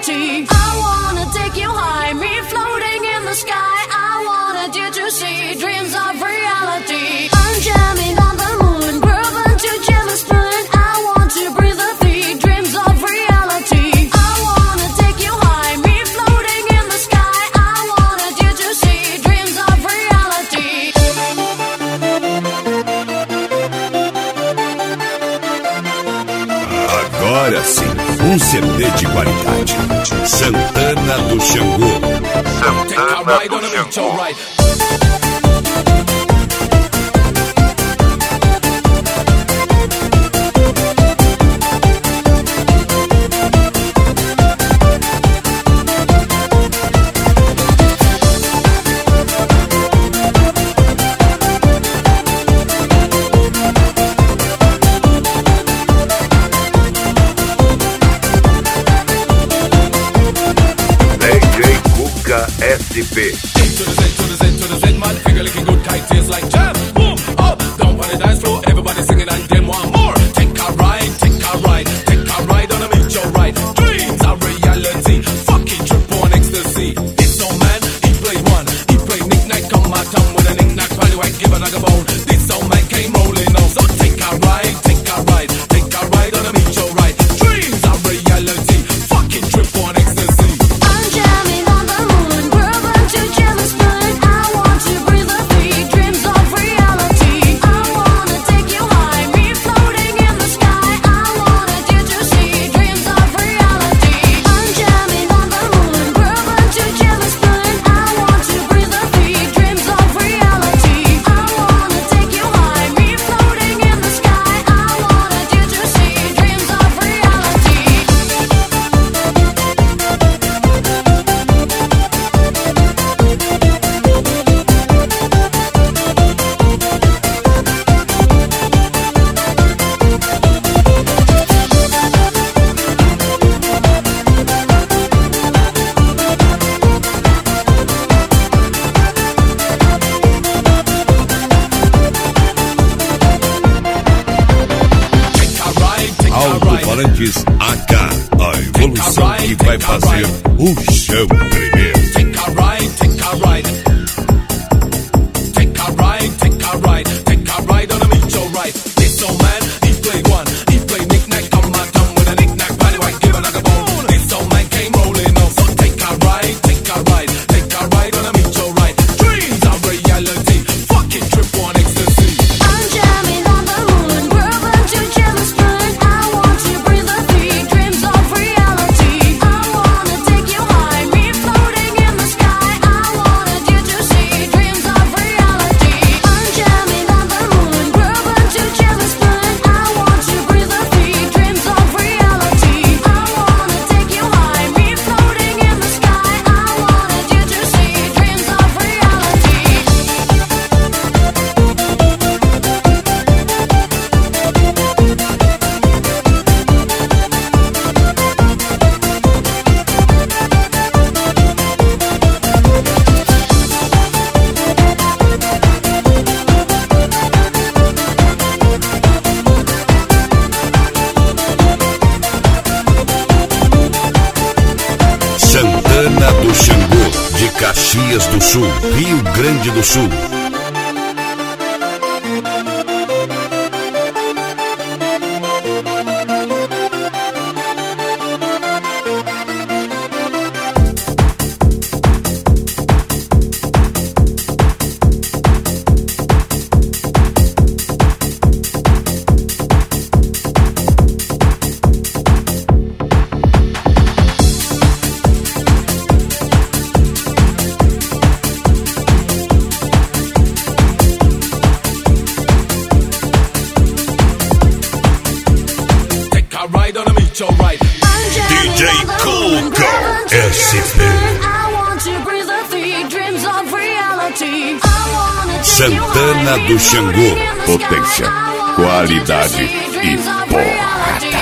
reality. I wanna take you high, me floating in the sky. I wanted you to see dreams of reality. I'm jamming on the moon, grooving to jam and spoon. I want to breathe the feet, dreams of reality. I wanna take you high, me floating in the sky. I wanted you to see dreams of reality. Agora sim, um CD de qualidade. Santana do Xangô. Santana do Xangô. SP. To the Z, man, figure looking good, kite tastes like jam. Boom, up, down on the dance floor, everybody singing and them want more. Take a ride, take a ride, take a ride on a meteor ride. Dreams are reality, fucking trip on ecstasy. This old man, he play one, he play knick-knack, come out town with a knick-knack, value I give a nugget bone. This old man came rolling on, so take a ride, take a ride, take a ride on a meteor ride. Dreams are reality, fucking trip on ecstasy. I'm jamming on the moon, grooving to jam and spoon. I want to breathe the feet, dreams of reality. I wanna take you high, me floating in the sky. I wanted you to see dreams of reality. I'm jamming on the moon, grooving to jam and spoon. I want to breathe the feet, dreams of reality. I wanna take you high, me floating in the sky. I wanted you to see dreams of reality. Alto-falantes AK, a evolução que vai fazer o chão tremer. Take a ride, take a ride. Take a ride, take a ride, take a ride on a meteor ride. This old man, he play one, he play knick-knack, come out town with a knick-knack, value I give a nugget bone. This old man came rolling on, so take a ride, take a ride, take a ride on a meteor ride. Dreams are reality, fucking trip on ecstasy. I'm jamming on the moon, grooving to jam and spoon. I want to breathe the feet, dreams of reality. I wanna take you high, me floating in the sky. I wanted you to see dreams of reality. I'm jamming on the moon, grooving to jam and spoon. I want to breathe the feet, dreams of reality. I wanna take you high, me floating in the sky. I wanted you to see dreams of reality. Santana do Xangô, de Caxias do Sul, Rio Grande do Sul. Take a ride on a meteor ride. DJ Cuca SP. I want to breathe the feet, dreams of reality. Santana do Xangô, potência, qualidade e porrada.